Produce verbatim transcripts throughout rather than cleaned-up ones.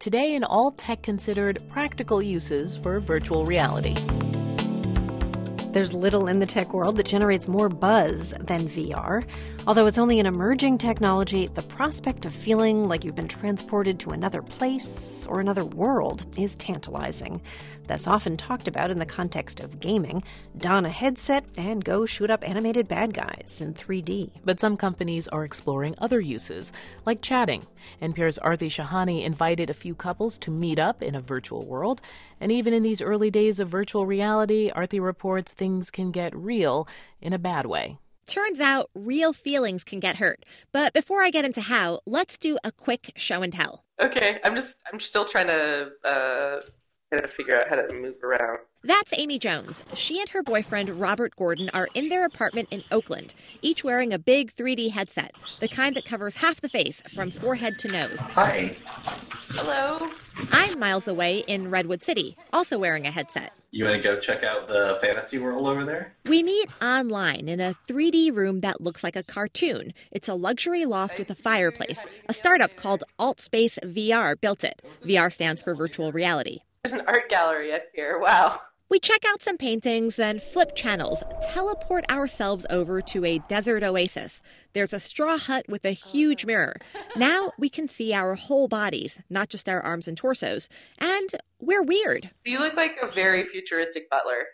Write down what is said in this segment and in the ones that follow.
Today in All Tech Considered Practical Uses for Virtual Reality. There's little in the tech world that generates more buzz than V R. Although it's only an emerging technology, the prospect of feeling like you've been transported to another place or another world is tantalizing. That's often talked about in the context of gaming. Don a headset and go shoot up animated bad guys in three D. But some companies are exploring other uses, like chatting. N P R's Aarti Shahani invited a few couples to meet up in a virtual world. And even in these early days of virtual reality, Aarti reports things can get real in a bad way. Turns out real feelings can get hurt. But before I get into how, let's do a quick show and tell. Okay, I'm just, I'm still trying to, uh, kind of figure out how to move around. That's Amy Jones. She and her boyfriend, Robert Gordon, are in their apartment in Oakland, each wearing a big three D headset, the kind that covers half the face from forehead to nose. Hi. Hello. I'm miles away in Redwood City, also wearing a headset. You want to go check out the fantasy world over there? We meet online in a three D room that looks like a cartoon. It's a luxury loft with a fireplace. A startup called AltSpace V R built it. V R stands for virtual reality. There's an art gallery up here. Wow. We check out some paintings, then flip channels, teleport ourselves over to a desert oasis. There's a straw hut with a huge mirror. Now we can see our whole bodies, not just our arms and torsos. And we're weird. You look like a very futuristic butler.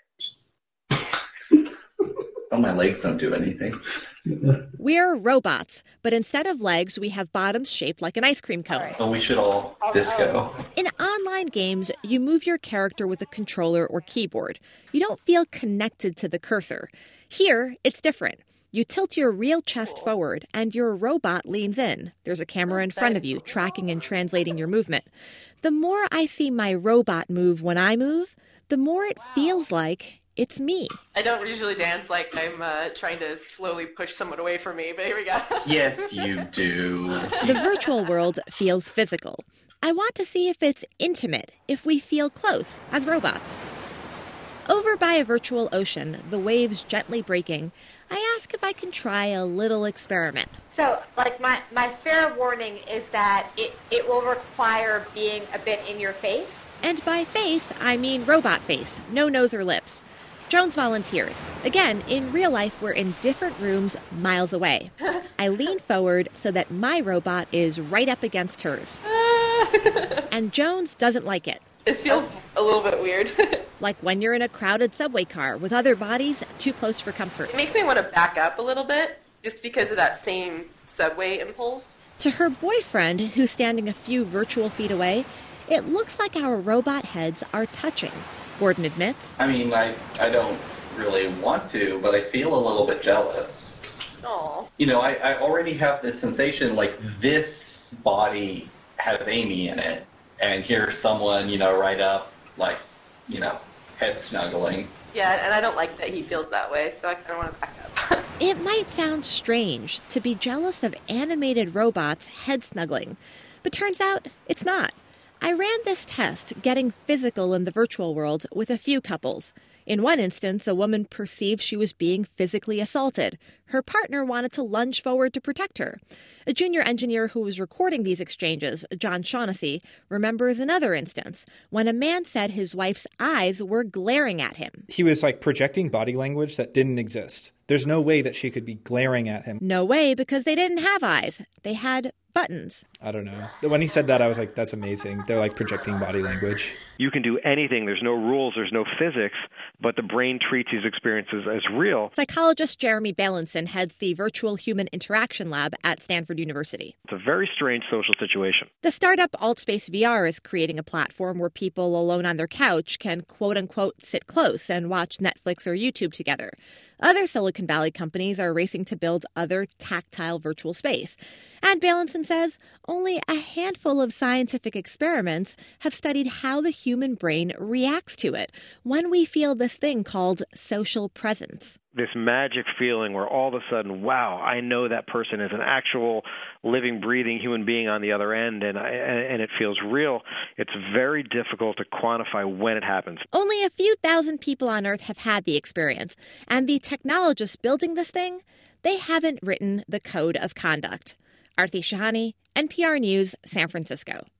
Oh, my legs don't do anything. We're robots, but instead of legs, we have bottoms shaped like an ice cream cone. Oh, we should all disco. In online games, you move your character with a controller or keyboard. You don't feel connected to the cursor. Here, it's different. You tilt your real chest forward, and your robot leans in. There's a camera in front of you, tracking and translating your movement. The more I see my robot move when I move, the more it feels like it's me. I don't usually dance like I'm uh, trying to slowly push someone away from me, but here we go. Yes, you do. The virtual world feels physical. I want to see if it's intimate, if we feel close as robots. Over by a virtual ocean, the waves gently breaking, I ask if I can try a little experiment. So, like, my, my fair warning is that it, it will require being a bit in your face. And by face, I mean robot face, no nose or lips. Jones volunteers. Again, in real life, we're in different rooms miles away. I lean forward so that my robot is right up against hers. And Jones doesn't like it. It feels a little bit weird. Like when you're in a crowded subway car with other bodies too close for comfort. It makes me want to back up a little bit, just because of that same subway impulse. To her boyfriend, who's standing a few virtual feet away, it looks like our robot heads are touching. Gordon admits. I mean, I, I don't really want to, but I feel a little bit jealous. Aw. You know, I, I already have this sensation, like, this body has Amy in it, and here's someone, you know, right up, like, you know, head snuggling. Yeah, and I don't like that he feels that way, so I kind of want to back up. It might sound strange to be jealous of animated robots head snuggling, but turns out it's not. I ran this test, getting physical in the virtual world, with a few couples. In one instance, a woman perceived she was being physically assaulted. Her partner wanted to lunge forward to protect her. A junior engineer who was recording these exchanges, John Shaughnessy, remembers another instance when a man said his wife's eyes were glaring at him. He was like projecting body language that didn't exist. There's no way that she could be glaring at him. No way, because they didn't have eyes. They had buttons. I don't know. When he said that, I was like, that's amazing. They're like projecting body language. You can do anything. There's no rules. There's no physics. But the brain treats these experiences as real. Psychologist Jeremy Bailenson heads the Virtual Human Interaction Lab at Stanford University. It's a very strange social situation. The startup AltSpace V R is creating a platform where people alone on their couch can quote-unquote sit close and watch Netflix or YouTube together. Other Silicon Valley companies are racing to build other tactile virtual space. And Bailenson says only a handful of scientific experiments have studied how the human brain reacts to it when we feel this thing called social presence. This magic feeling where all of a sudden, wow, I know that person is an actual living, breathing human being on the other end, and I, and it feels real. It's very difficult to quantify when it happens. Only a few thousand people on Earth have had the experience, and the technologists building this thing, they haven't written the code of conduct. Aarti Shahani, N P R News, San Francisco.